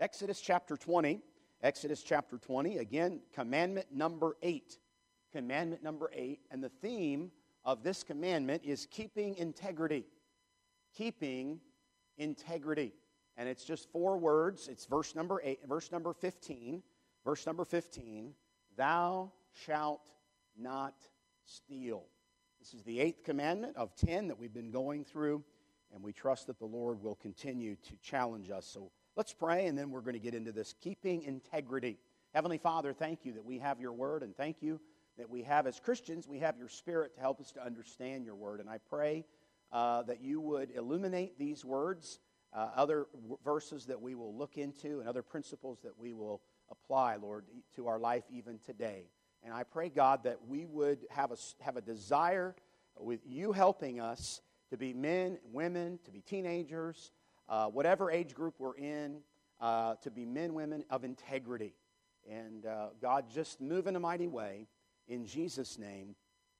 Exodus chapter 20. Exodus chapter 20. Again, commandment number 8. Commandment number 8. And the theme of this commandment is keeping integrity. Keeping integrity. And it's just 4 words. It's verse number 8, verse number 15. Verse number 15. Thou shalt not steal. This is the 8th commandment of 10 that we've been going through, and we trust that the Lord will continue to challenge us. So let's pray, and then we're going to get into this keeping integrity. Heavenly Father, thank you that we have your word, and thank you that we have, as Christians, we have your Spirit to help us to understand your word. And I pray that you would illuminate these words, other verses that we will look into, and other principles that we will apply, Lord, to our life even today. And I pray, God, that we would have a desire with you helping us to be men, women, to be teenagers, whatever age group we're in, to be men, women of integrity. And God, just move in a mighty way. In Jesus' name,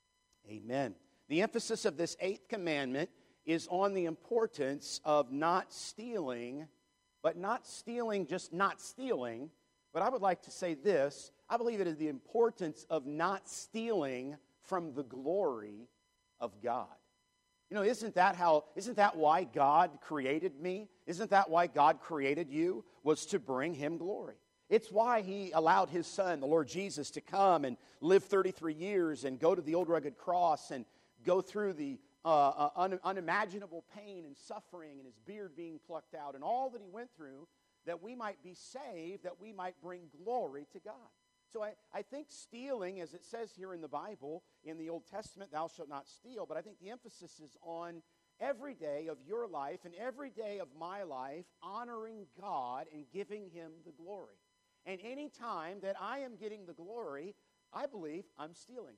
amen. The emphasis of this 8th commandment is on the importance of not stealing, but not stealing, just not stealing. But I would like to say this. I believe it is the importance of not stealing from the glory of God. You know, isn't that why God created me? Isn't that why God created you? Was to bring Him glory. It's why He allowed His Son, the Lord Jesus, to come and live 33 years and go to the old rugged cross and go through the unimaginable pain and suffering and His beard being plucked out and all that He went through, that we might be saved, that we might bring glory to God. So I think stealing, as it says here in the Bible, in the Old Testament, thou shalt not steal, but I think the emphasis is on every day of your life and every day of my life, honoring God and giving Him the glory. And any time that I am getting the glory, I believe I'm stealing.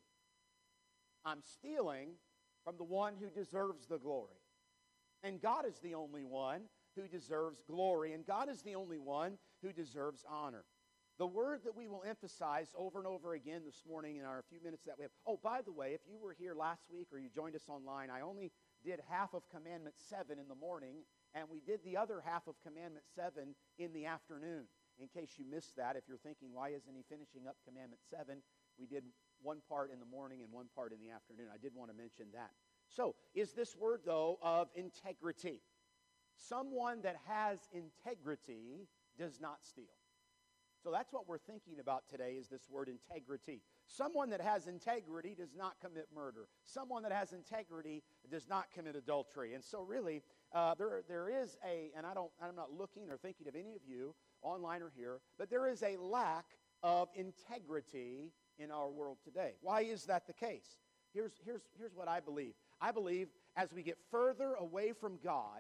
I'm stealing from the one who deserves the glory. And God is the only one who deserves glory, and God is the only one who deserves honor. The word that we will emphasize over and over again this morning in our few minutes that we have. Oh, by the way, if you were here last week or you joined us online, I only did half of Commandment 7 in the morning, and we did the other half of Commandment 7 in the afternoon. In case you missed that, if you're thinking, why isn't he finishing up Commandment 7? We did one part in the morning and one part in the afternoon. I did want to mention that. So, is this word, though, of integrity? Someone that has integrity does not steal. So that's what we're thinking about today, is this word integrity. Someone that has integrity does not commit murder. Someone that has integrity does not commit adultery. And so really, there is and I'm not looking or thinking of any of you online or here, but there is a lack of integrity in our world today. Why is that the case? Here's what I believe. I believe as we get further away from God,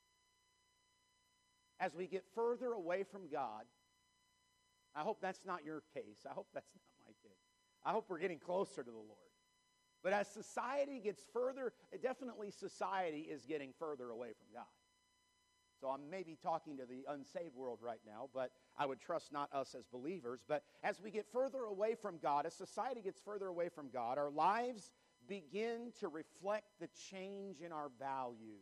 I hope that's not your case. I hope that's not my case. I hope we're getting closer to the Lord. But as society gets further, definitely society is getting further away from God. So I'm maybe talking to the unsaved world right now, but I would trust not us as believers. But as we get further away from God, as society gets further away from God, our lives begin to reflect the change in our values.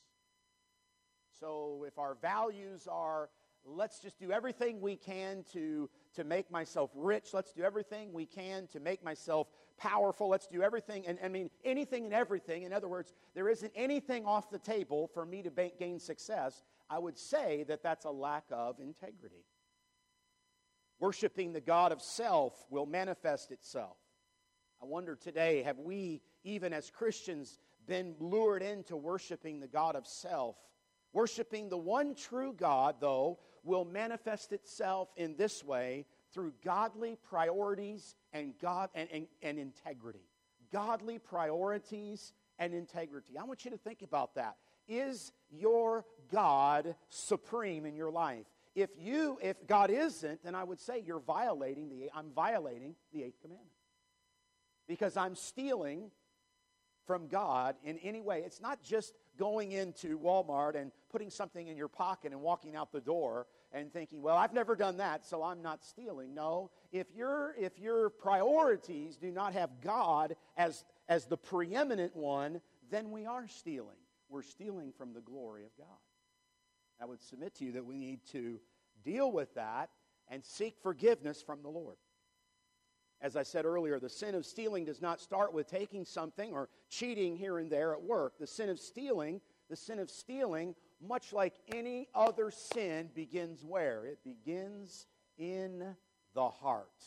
So if our values are, let's just do everything we can to make myself rich. Let's do everything we can to make myself powerful. Let's do everything, and I mean anything and everything. In other words, there isn't anything off the table for me to gain success. I would say that that's a lack of integrity. Worshiping the God of self will manifest itself. I wonder today, have we, even as Christians, been lured into worshiping the God of self? Worshiping the one true God, though, will manifest itself in this way through godly priorities and integrity. Godly priorities and integrity. I want you to think about that. Is your God supreme in your life? If God isn't, then I would say I'm violating the 8th commandment. Because I'm stealing from God in any way. It's not just going into Walmart and putting something in your pocket and walking out the door and thinking, well, I've never done that, so I'm not stealing. No, if your priorities do not have God as the preeminent one, then we are stealing. We're stealing from the glory of God. I would submit to you that we need to deal with that, and seek forgiveness from the Lord. As I said earlier, the sin of stealing does not start with taking something or cheating here and there at work. The sin of stealing, much like any other sin, begins where? It begins in the heart.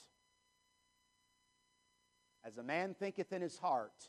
As a man thinketh in his heart,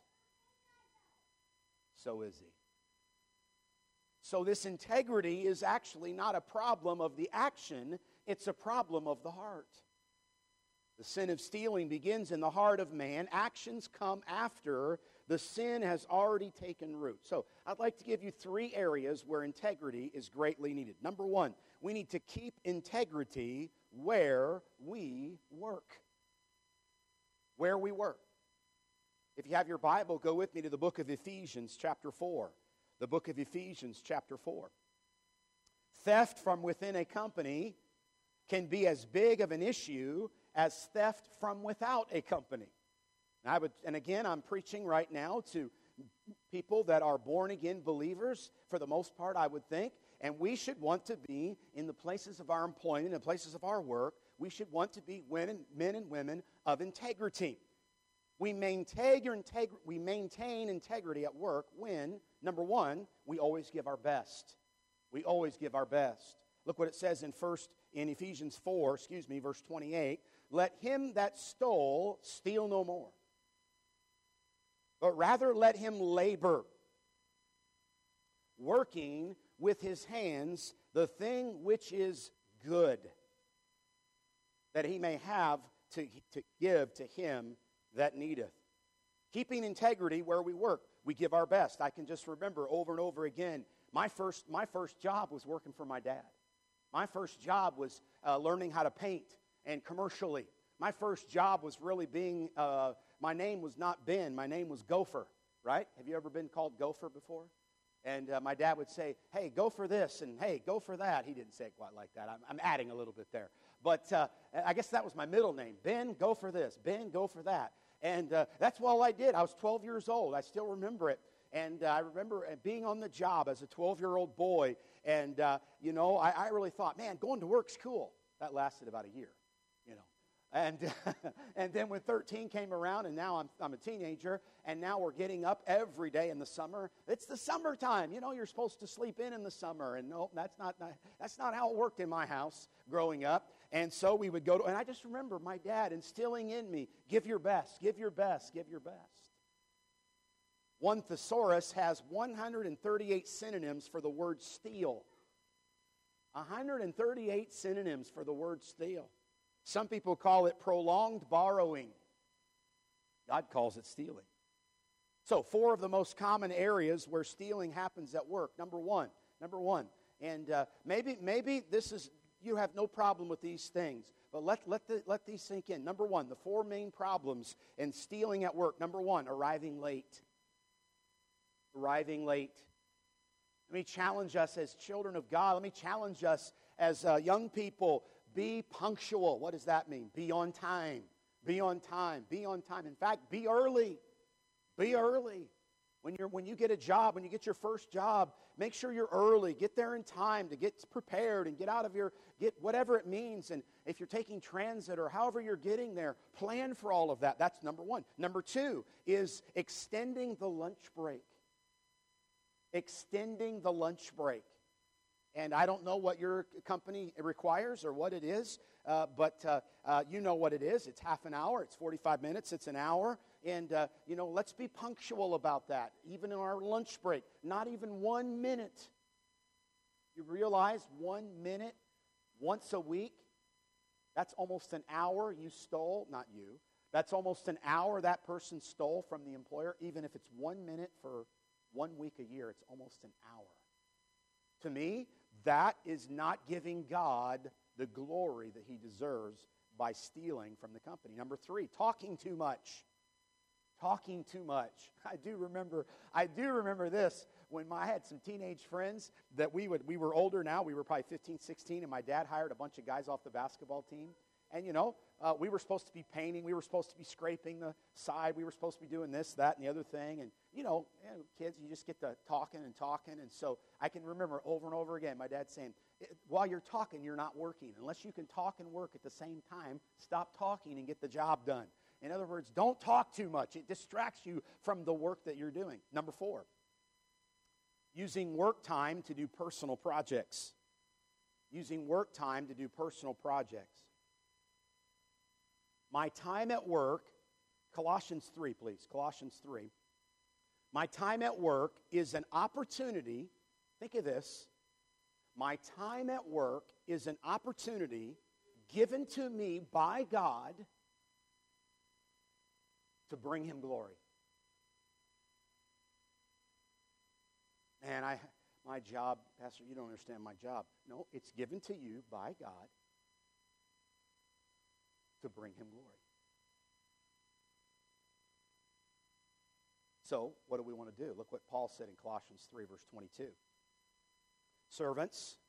so is he. So this integrity is actually not a problem of the action, it's a problem of the heart. The sin of stealing begins in the heart of man. Actions come after the sin has already taken root. So I'd like to give you 3 areas where integrity is greatly needed. Number 1, we need to keep integrity where we work. Where we work. If you have your Bible, go with me to the book of Ephesians chapter 4. The book of Ephesians chapter 4. Theft from within a company can be as big of an issue as theft from without a company. And again, I'm preaching right now to people that are born-again believers, for the most part, I would think, and we should want to be in the places of our employment, in the places of our work, we should want to be men and women of integrity. We maintain integrity at work when, number 1, we always give our best. We always give our best. Look what it says in Ephesians 4, verse 28. Let him that stole steal no more, but rather let him labor, working with his hands the thing which is good, that he may have to give to him that needeth. Keeping integrity where we work. We give our best. I can just remember over and over again, my first job was working for my dad. My first job was learning how to paint, and commercially. My first job was really being, my name was not Ben, my name was Gopher, right? Have you ever been called Gopher before? And my dad would say, hey, go for this, and hey, go for that. He didn't say it quite like that. I'm adding a little bit there. But I guess that was my middle name. Ben, go for this. Ben, go for that. And that's all I did. I was 12 years old. I still remember it. And I remember being on the job as a 12-year-old boy. And, I really thought, man, going to work's cool. That lasted about a year, And and then when 13 came around, and now I'm a teenager, and now we're getting up every day in the summer. It's the summertime. You're supposed to sleep in the summer. And no, that's not how it worked in my house growing up. And so we would go to, and I just remember my dad instilling in me, give your best, give your best, give your best. One thesaurus has 138 synonyms for the word steal. 138 synonyms for the word steal. Some people call it prolonged borrowing. God calls it stealing. So 4 of the most common areas where stealing happens at work. Number one, and maybe this is, you have no problem with these things, but let these sink in. Number 1, the 4 main problems in stealing at work. Number 1, arriving late. Arriving late. Let me challenge us as children of God. Let me challenge us as young people. Be punctual. What does that mean? Be on time. Be on time. Be on time. In fact, be early. Be early. When you get a job, when you get your first job, make sure you're early. Get there in time to get prepared and get whatever it means. And if you're taking transit or however you're getting there, plan for all of that. That's number 1. Number 2 is extending the lunch break. Extending the lunch break. And I don't know what your company requires or what it is, but you know what it is. It's half an hour, it's 45 minutes, it's an hour. And, let's be punctual about that, even in our lunch break. Not even 1 minute. You realize 1 minute once a week, that's almost an hour you stole, not you. That's almost an hour that person stole from the employer, even if it's 1 minute for 1 week a year, it's almost an hour. To me, that is not giving God the glory that he deserves by stealing from the company. Number 3, talking too much. Talking too much. I do remember this when I had some teenage friends that we were older now. We were probably 15, 16, and my dad hired a bunch of guys off the basketball team. And, we were supposed to be painting. We were supposed to be scraping the side. We were supposed to be doing this, that, and the other thing. And, kids, you just get to talking. And so I can remember over and over again my dad saying, while you're talking, you're not working. Unless you can talk and work at the same time, stop talking and get the job done. In other words, don't talk too much. It distracts you from the work that you're doing. Number 4, using work time to do personal projects. Using work time to do personal projects. My time at work, Colossians 3, please. Colossians 3. My time at work is an opportunity. Think of this. My time at work is an opportunity given to me by God to bring Him glory. Man, my job, Pastor, you don't understand my job. No, it's given to you by God to bring Him glory. So, what do we want to do? Look what Paul said in Colossians 3, verse 22. Servants,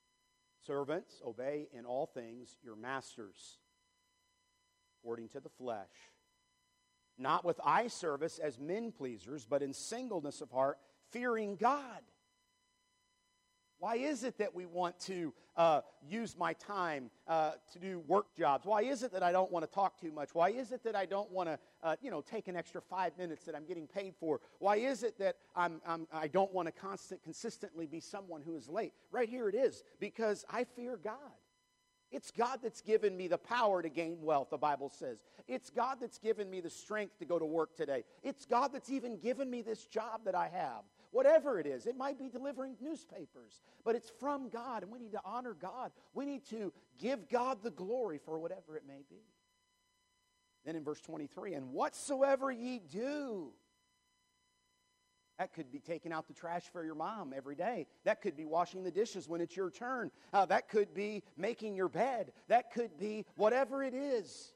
obey in all things your masters, according to the flesh, not with eye service as men pleasers, but in singleness of heart, fearing God. Why is it that we want to use my time to do work jobs? Why is it that I don't want to talk too much? Why is it that I don't want to, take an extra 5 minutes that I'm getting paid for? Why is it that I don't want to consistently be someone who is late? Right here it is, because I fear God. It's God that's given me the power to gain wealth, the Bible says. It's God that's given me the strength to go to work today. It's God that's even given me this job that I have. Whatever it is, it might be delivering newspapers, but it's from God, and we need to honor God. We need to give God the glory for whatever it may be. Then in verse 23, and whatsoever ye do. That could be taking out the trash for your mom every day. That could be washing the dishes when it's your turn. That could be making your bed. That could be whatever it is.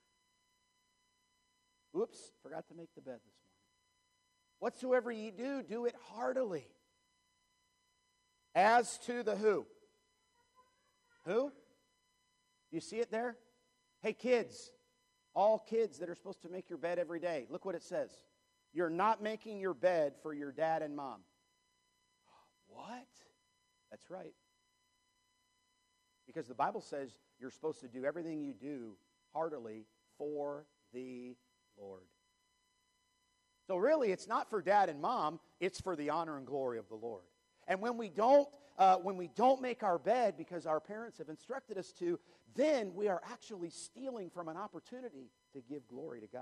Oops, forgot to make the bed this morning. Whatsoever ye do, do it heartily. As to the who? Who? You see it there? Hey, kids. All kids that are supposed to make your bed every day. Look what it says. You're not making your bed for your dad and mom. What? That's right. Because the Bible says you're supposed to do everything you do heartily for the Lord. So really, it's not for dad and mom, it's for the honor and glory of the Lord. And when we don't make our bed because our parents have instructed us to, then we are actually stealing from an opportunity to give glory to God.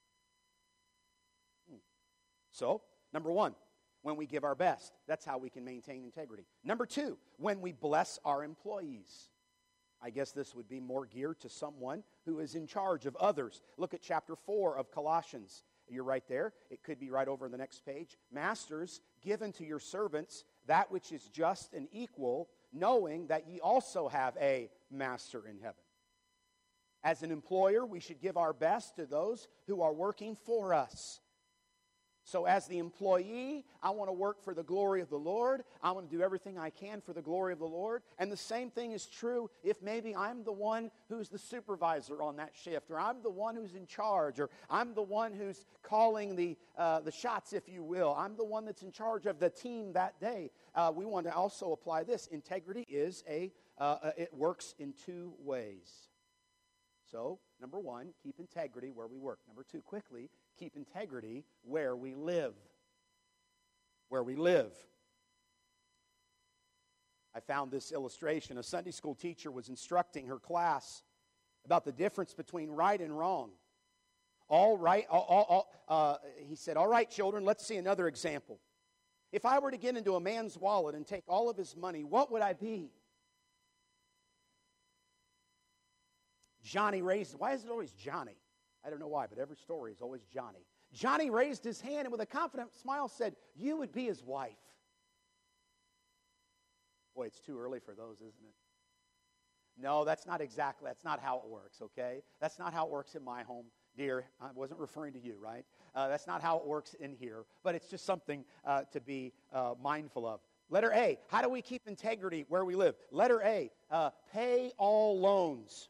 So, number 1, when we give our best, that's how we can maintain integrity. Number 2, when we bless our employees. I guess this would be more geared to someone who is in charge of others. Look at chapter 4 of Colossians. You're right there. It could be right over on the next page. Masters, give unto your servants that which is just and equal, knowing that ye also have a master in heaven. As an employer, we should give our best to those who are working for us. So as the employee, I want to work for the glory of the Lord. I want to do everything I can for the glory of the Lord. And the same thing is true if maybe I'm the one who's the supervisor on that shift, or I'm the one who's in charge, or I'm the one who's calling the shots, if you will. I'm the one that's in charge of the team that day. We want to also apply this. Integrity is it works in 2 ways. So, number 1, keep integrity where we work. Number 2, quickly, keep integrity where we live. Where we live. I found this illustration. A Sunday school teacher was instructing her class about the difference between right and wrong. He said, all right, children, let's see another example. If I were to get into a man's wallet and take all of his money, what would I be? Johnny raised, why is it always Johnny? I don't know why, but every story is always Johnny. Johnny raised his hand and with a confident smile said, you would be his wife. Boy, it's too early for those, isn't it? No, that's not how it works, okay? That's not how it works in my home, dear. I wasn't referring to you, right? That's not how it works in here, but it's just something to be mindful of. Letter A, how do we keep integrity where we live? Letter A, pay all loans.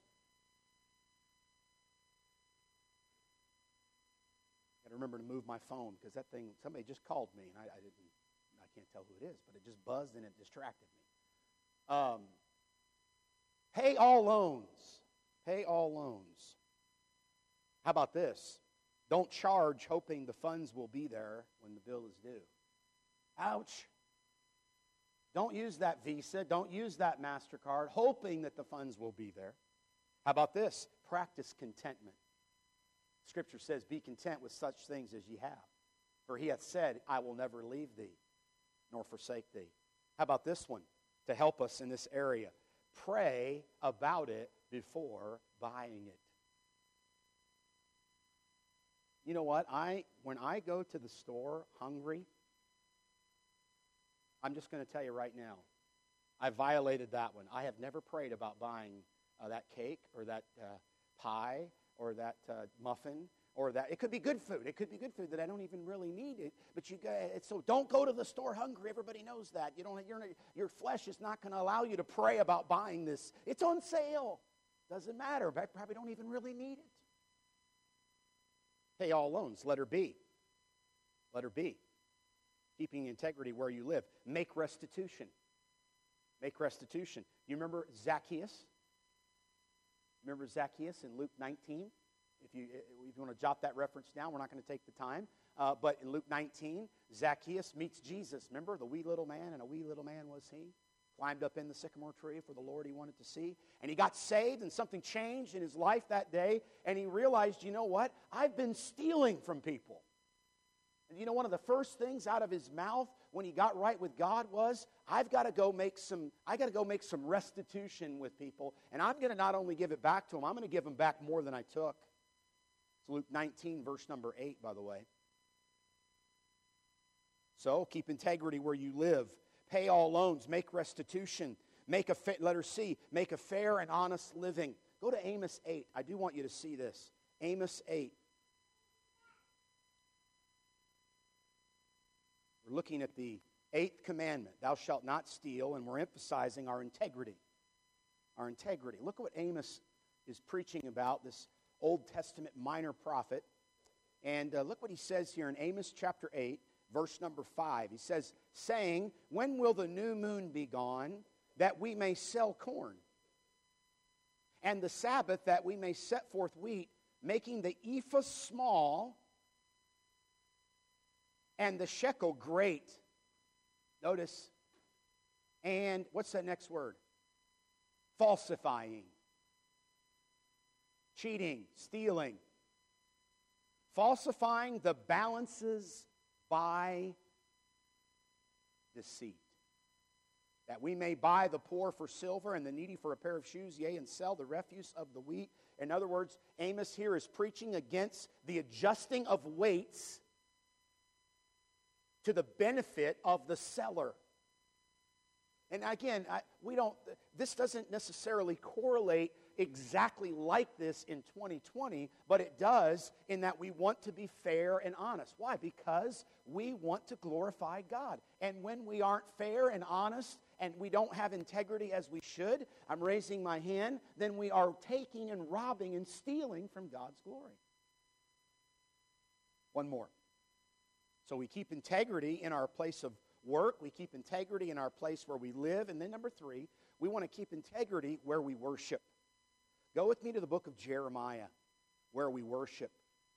I remember to move my phone because that thing, somebody just called me and I can't tell who it is, but it just buzzed and it distracted me. Pay all loans. Pay all loans. How about this? Don't charge hoping the funds will be there when the bill is due. Ouch. Don't use that Visa. Don't use that MasterCard hoping that the funds will be there. How about this? Practice contentment. Scripture says, be content with such things as ye have. For he hath said, I will never leave thee, nor forsake thee. How about this one? To help us in this area. Pray about it before buying it. You know what? When I go to the store hungry, I'm just going to tell you right now, I violated that one. I have never prayed about buying that cake or that pie or that muffin or that. It could be good food. It could be good food that I don't even really need it. But so don't go to the store hungry. Everybody knows that. Your flesh is not going to allow you to pray about buying this. It's on sale. Doesn't matter. I probably don't even really need it. Pay all loans. Letter B. Letter B. Keeping integrity where you live. Make restitution. Make restitution. You remember Zacchaeus? Remember Zacchaeus in Luke 19? If you want to jot that reference down, we're not going to take the time. But in Luke 19, Zacchaeus meets Jesus. Remember the wee little man, and a wee little man was he? Climbed up in the sycamore tree for the Lord he wanted to see. And he got saved, and something changed in his life that day. And he realized, you know what? I've been stealing from people. And you know, one of the first things out of his mouth when he got right with God was, I got to go make some restitution with people, and I'm going to not only give it back to them, I'm going to give them back more than I took. It's Luke 19, verse number 8, by the way. So, keep integrity where you live. Pay all loans. Make restitution. Letter C, make a fair and honest living. Go to Amos 8. I do want you to see this. Amos 8. We're looking at the 8th commandment, thou shalt not steal, and we're emphasizing our integrity. Our integrity. Look at what Amos is preaching about, this Old Testament minor prophet. And look what he says here in Amos chapter 8, verse number 5. He says, saying, when will the new moon be gone, that we may sell corn? And the Sabbath, that we may set forth wheat, making the ephah small, and the shekel great. Notice. And what's that next word? Falsifying. Cheating. Stealing. Falsifying the balances by deceit. That we may buy the poor for silver and the needy for a pair of shoes, yea, and sell the refuse of the wheat. In other words, Amos here is preaching against the adjusting of weights to the benefit of the seller. And again, this doesn't necessarily correlate exactly like this in 2020, but it does in that we want to be fair and honest. Why? Because we want to glorify God. And when we aren't fair and honest and we don't have integrity as we should, I'm raising my hand, then we are taking and robbing and stealing from God's glory. One more. So we keep integrity in our place of work. We keep integrity in our place where we live. And then number 3, we want to keep integrity where we worship. Go with me to the book of Jeremiah, where we worship.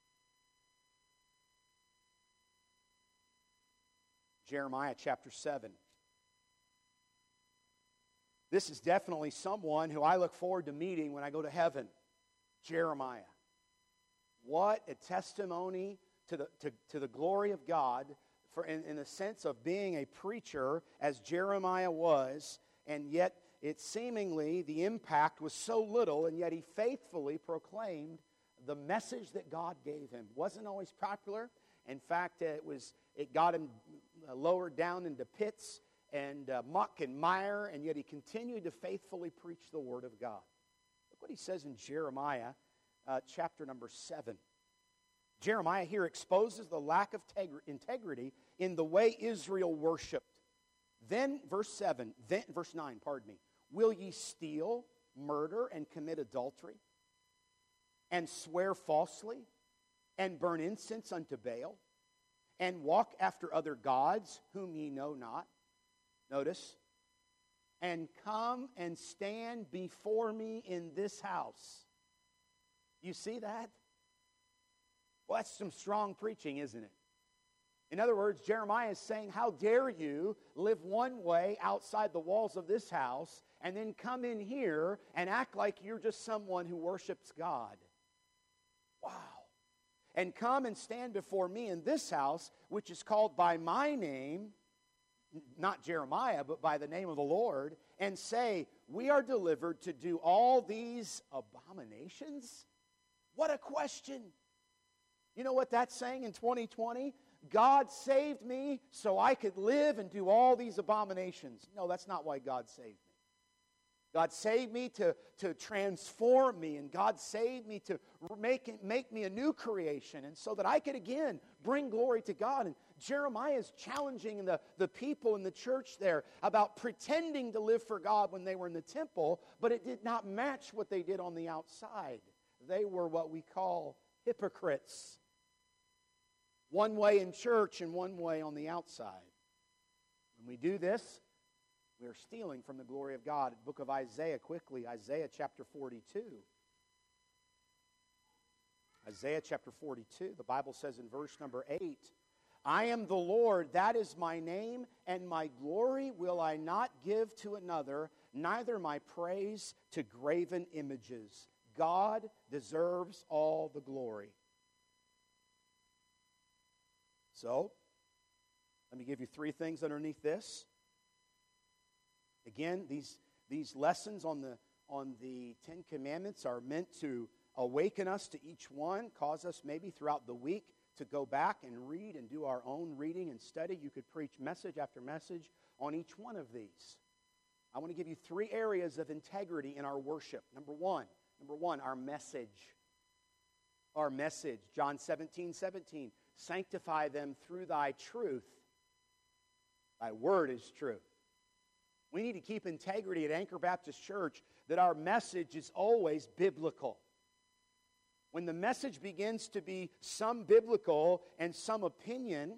Jeremiah chapter 7. This is definitely someone who I look forward to meeting when I go to heaven. Jeremiah. What a testimony to the glory of God in the sense of being a preacher as Jeremiah was, and yet it seemingly the impact was so little, and yet he faithfully proclaimed the message that God gave him. Wasn't always popular. In fact, it got him lowered down into pits and muck and mire, and yet he continued to faithfully preach the word of God. Look what he says in Jeremiah chapter number 7. Jeremiah here exposes the lack of integrity in the way Israel worshiped. Then, verse 9, will ye steal, murder, and commit adultery, and swear falsely, and burn incense unto Baal, and walk after other gods whom ye know not? Notice, and come and stand before me in this house. You see that? Well, that's some strong preaching, isn't it? In other words, Jeremiah is saying, how dare you live one way outside the walls of this house and then come in here and act like you're just someone who worships God. Wow. And come and stand before me in this house, which is called by my name, not Jeremiah, but by the name of the Lord, and say, we are delivered to do all these abominations? What a question. You know what that's saying in 2020? God saved me so I could live and do all these abominations. No, that's not why God saved me. God saved me to transform me, and God saved me to make me a new creation, and so that I could again bring glory to God. And Jeremiah is challenging the people in the church there about pretending to live for God when they were in the temple, but it did not match what they did on the outside. They were what we call hypocrites. One way in church and one way on the outside. When we do this, we are stealing from the glory of God. Book of Isaiah, quickly. Isaiah chapter 42. Isaiah chapter 42. The Bible says in verse number 8, I am the Lord, that is my name, and my glory will I not give to another, neither my praise to graven images. God deserves all the glory. So, let me give you three things underneath this. Again, these lessons on the Ten Commandments are meant to awaken us to each one, cause us maybe throughout the week to go back and read and do our own reading and study. You could preach message after message on each one of these. I want to give you three areas of integrity in our worship. Number one, our message. Our message. John 17:17. Sanctify them through thy truth. Thy word is truth. We need to keep integrity at Anchor Baptist Church that our message is always biblical. When the message begins to be some biblical and some opinion,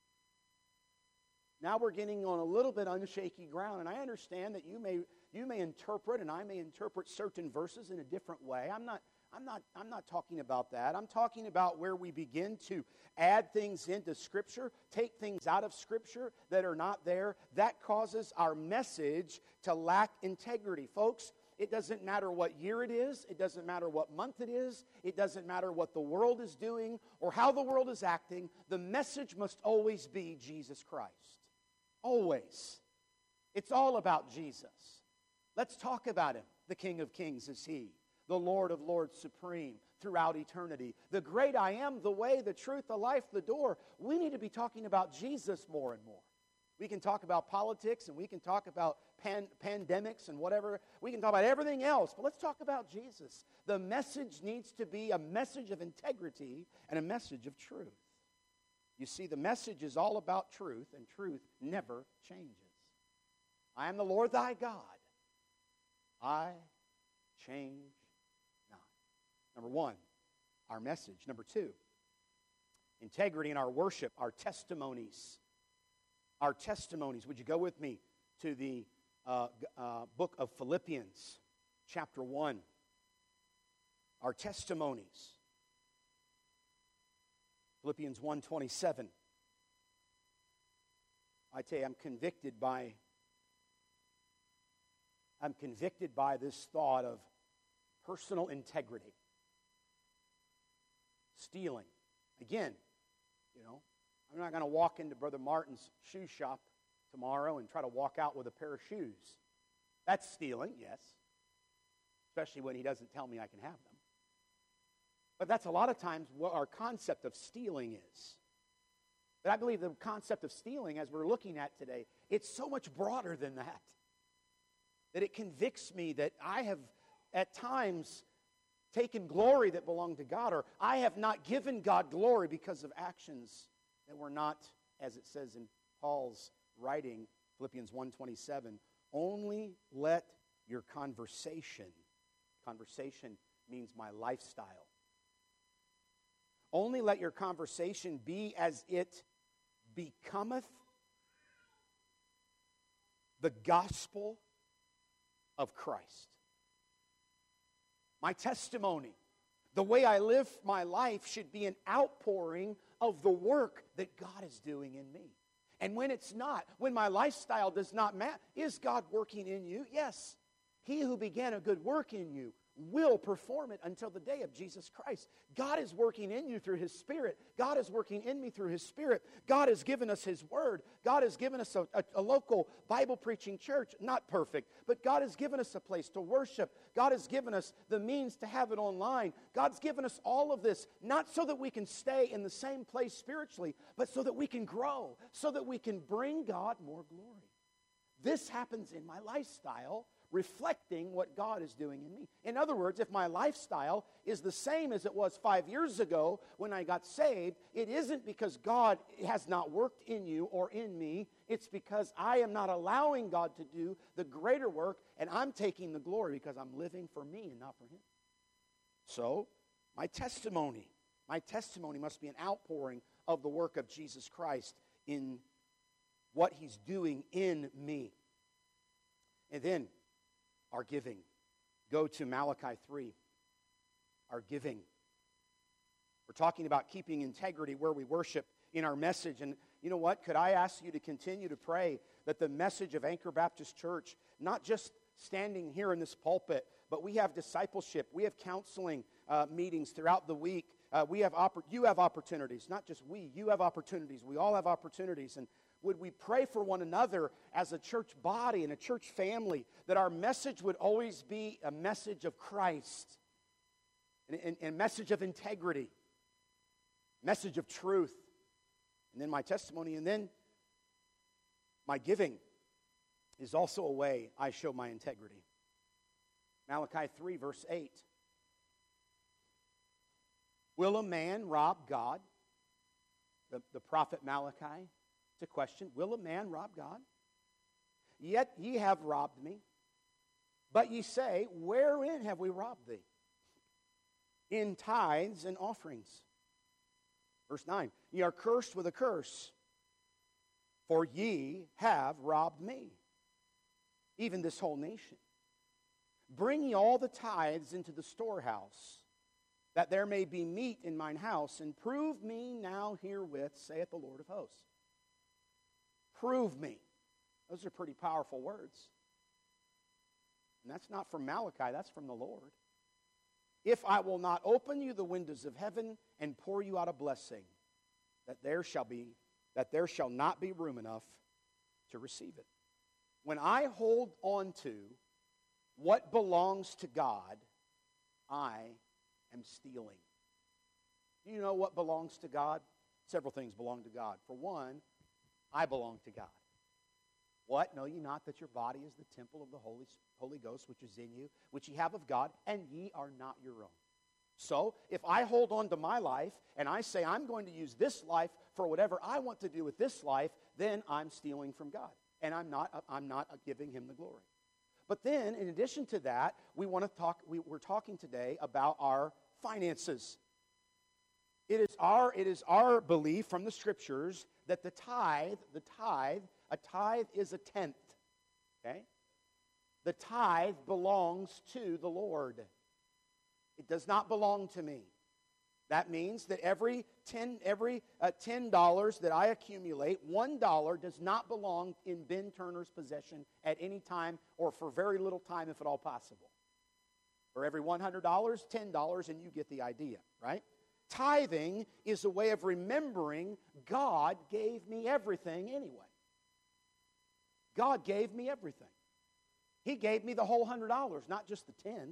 now we're getting on a little bit unshaky ground. And I understand that you may interpret and I may interpret certain verses in a different way. I'm not talking about that. I'm talking about where we begin to add things into Scripture, take things out of Scripture that are not there. That causes our message to lack integrity. Folks, it doesn't matter what year it is. It doesn't matter what month it is. It doesn't matter what the world is doing or how the world is acting. The message must always be Jesus Christ. Always. It's all about Jesus. Let's talk about Him. The King of Kings is He. The Lord of Lords supreme throughout eternity. The great I am, the way, the truth, the life, the door. We need to be talking about Jesus more and more. We can talk about politics and we can talk about pandemics and whatever. We can talk about everything else, but let's talk about Jesus. The message needs to be a message of integrity and a message of truth. You see, the message is all about truth, and truth never changes. I am the Lord thy God. I change not. Number one, our message. Number two, integrity in our worship, our testimonies. Our testimonies. Would you go with me to the book of Philippians, chapter 1. Our testimonies. Philippians 1:27. I tell you, I'm convicted by this thought of personal integrity. Stealing. Again, I'm not going to walk into Brother Martin's shoe shop tomorrow and try to walk out with a pair of shoes. That's stealing, yes. Especially when he doesn't tell me I can have them. But that's a lot of times what our concept of stealing is. But I believe the concept of stealing, as we're looking at today, it's so much broader than that. That it convicts me that I have at times taken glory that belonged to God, or I have not given God glory because of actions that were not, as it says in Paul's writing, Philippians 1:27, only let your conversation means my lifestyle. Only let your conversation be as it becometh the gospel of Christ. My testimony, the way I live my life, should be an outpouring of the work that God is doing in me. And when it's not, when my lifestyle does not match, is God working in you? Yes. He who began a good work in you will perform it until the day of Jesus Christ. God is working in you through His Spirit. God is working in me through His Spirit. God has given us His Word. God has given us a local Bible preaching church. Not perfect, but God has given us a place to worship. God has given us the means to have it online. God's given us all of this, not so that we can stay in the same place spiritually, but so that we can grow, so that we can bring God more glory. This happens in my lifestyle, reflecting what God is doing in me. In other words, if my lifestyle is the same as it was 5 years ago when I got saved, it isn't because God has not worked in you or in me. It's because I am not allowing God to do the greater work, and I'm taking the glory because I'm living for me and not for Him. So, my testimony must be an outpouring of the work of Jesus Christ in what He's doing in me. And then, our giving. Go to Malachi 3. Our giving. We're talking about keeping integrity where we worship in our message. And you know what? Could I ask you to continue to pray that the message of Anchor Baptist Church, not just standing here in this pulpit, but we have discipleship, we have counseling meetings throughout the week. You have opportunities, not just we. You have opportunities. We all have opportunities. And would we pray for one another as a church body and a church family, that our message would always be a message of Christ, and a message of integrity, message of truth, and then my testimony, and then my giving is also a way I show my integrity. Malachi 3, verse 8. Will a man rob God? The prophet Malachi. It's a question. Will a man rob God? Yet ye have robbed me. But ye say, wherein have we robbed thee? In tithes and offerings. Verse 9. Ye are cursed with a curse, for ye have robbed me, even this whole nation. Bring ye all the tithes into the storehouse, that there may be meat in mine house, and prove me now herewith, saith the Lord of hosts. Prove me. Those are pretty powerful words. And that's not from Malachi, that's from the Lord. If I will not open you the windows of heaven and pour you out a blessing, that there shall not be room enough to receive it. When I hold on to what belongs to God, I am stealing. Do you know what belongs to God? Several things belong to God. For one, I belong to God. What? Know ye not that your body is the temple of the Holy Ghost, which is in you, which ye have of God, and ye are not your own. So, if I hold on to my life, and I say I'm going to use this life for whatever I want to do with this life, then I'm stealing from God. And I'm not giving Him the glory. But then, in addition to that, we're talking today about our finances. It is our belief from the Scriptures that a tithe is a tenth. Okay? The tithe belongs to the Lord. It does not belong to me. That means that every $10 that I accumulate, $1 does not belong in Ben Turner's possession at any time, or for very little time if at all possible. For every $100, $10, and you get the idea, right? Tithing is a way of remembering God gave me everything anyway. God gave me everything. He gave me the whole $100, not just the 10.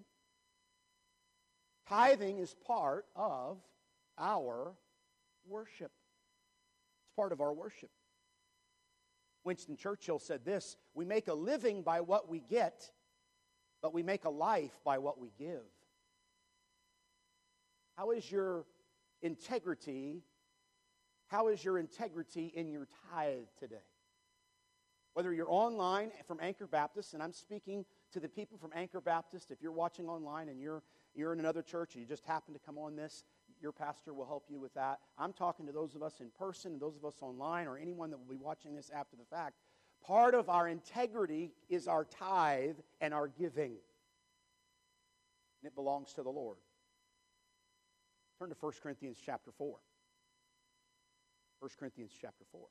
Tithing is part of our worship. It's part of our worship. Winston Churchill said this: we make a living by what we get, but we make a life by what we give. How is your integrity? How is your integrity in your tithe today? Whether you're online from Anchor Baptist, and I'm speaking to the people from Anchor Baptist, if you're watching online and you're in another church and you just happen to come on this, your pastor will help you with that. I'm talking to those of us in person and those of us online, or anyone that will be watching this after the fact. Part of our integrity is our tithe and our giving. And it belongs to the Lord. Turn to 1 Corinthians chapter 4. 1 Corinthians chapter 4.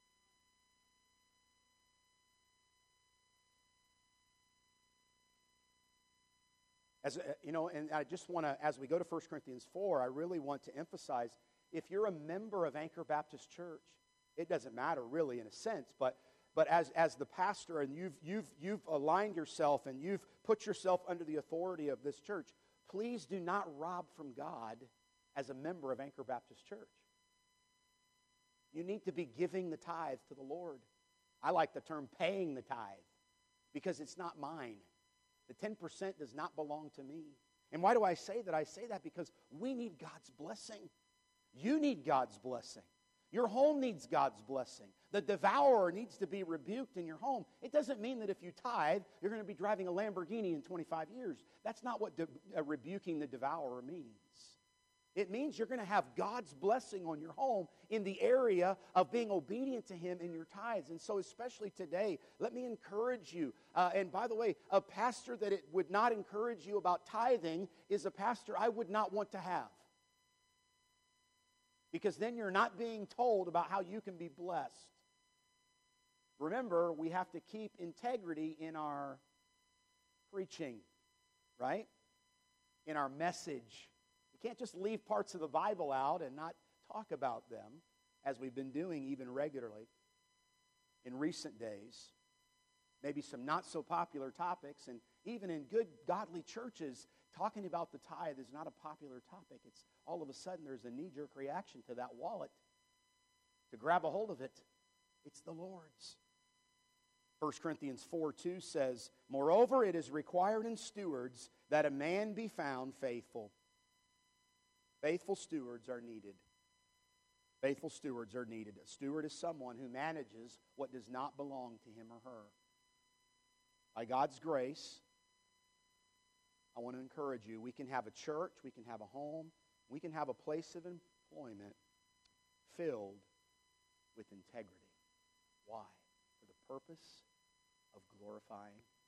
As you know, and I just want to, as we go to 1 Corinthians 4, I really want to emphasize, if you're a member of Anchor Baptist Church, it doesn't matter really in a sense, but as the pastor, and you've aligned yourself and you've put yourself under the authority of this church, please do not rob from God as a member of Anchor Baptist Church. You need to be giving the tithe to the Lord. I like the term paying the tithe because it's not mine. The 10% does not belong to me. And why do I say that? I say that because we need God's blessing. You need God's blessing. Your home needs God's blessing. The devourer needs to be rebuked in your home. It doesn't mean that if you tithe, you're going to be driving a Lamborghini in 25 years. That's not what rebuking the devourer means. It means you're going to have God's blessing on your home in the area of being obedient to Him in your tithes. And so especially today, let me encourage you. And by the way, a pastor that it would not encourage you about tithing is a pastor I would not want to have. Because then you're not being told about how you can be blessed. Remember, we have to keep integrity in our preaching, right? In our message. You can't just leave parts of the Bible out and not talk about them, as we've been doing even regularly in recent days. Maybe some not so popular topics, and even in good godly churches, talking about the tithe is not a popular topic. It's all of a sudden there's a knee-jerk reaction to that wallet to grab a hold of it. It's the Lord's. 1 Corinthians 4:2 says, "Moreover, it is required in stewards that a man be found faithful." Faithful stewards are needed. Faithful stewards are needed. A steward is someone who manages what does not belong to him or her. By God's grace, I want to encourage you. We can have a church, we can have a home, we can have a place of employment filled with integrity. Why? For the purpose of glorifying